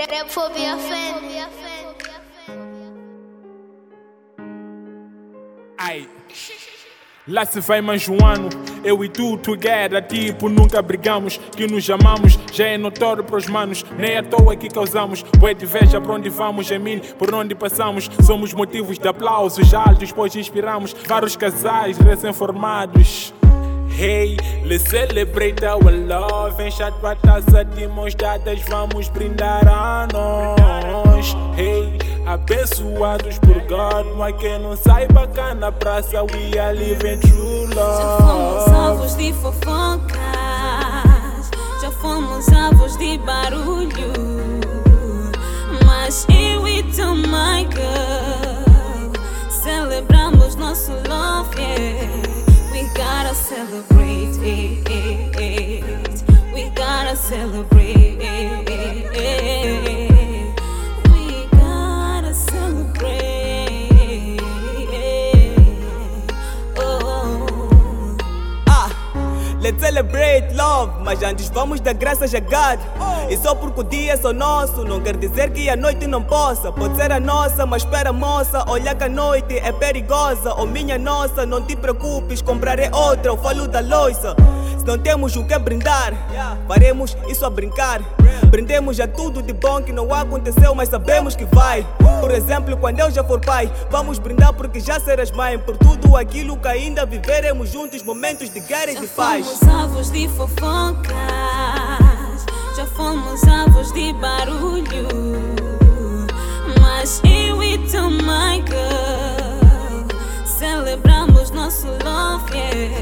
Rapfobia fan. Ai, lá se vai mais um ano, eu e tu together, tipo nunca brigamos. Que nos amamos, já é notório pros manos. Nem à toa que causamos, bué de inveja pra onde vamos. Em mim, por onde passamos, somos motivos de aplausos altos, pois inspiramos vários casais recém-formados. Hey, let's celebrate our love. Enche a tua taça de mãos dadas, vamos brindar a nós. Hey, abençoados por God, não há quem não saiba cá na praça. We are living true love. Já fomos alvos de fofocas, já fomos alvos de barulho, mas eu e tu, my girl, celebramos nosso love, yeah. We gotta celebrate it. We gotta celebrate it. We gotta celebrate it. Oh. Let's celebrate love, mas antes vamos dar graças a God. E só porque o dia é só nosso, não quer dizer que a noite não possa. Pode ser a nossa, mas espera moça, olha que a noite é perigosa. Oh minha nossa, não te preocupes, comprarei outra, eu falo da loiça. Se não temos o que brindar, faremos isso a brincar. Brindemos a tudo de bom que não aconteceu, mas sabemos que vai. Por exemplo, quando eu já for pai, vamos brindar porque já serás mãe. Por tudo aquilo que ainda viveremos juntos, momentos de guerra e de paz. Já fomos alvos de fofocas, já fomos alvos de barulho, mas eu e tu, my girl, celebramos nosso love, yeah.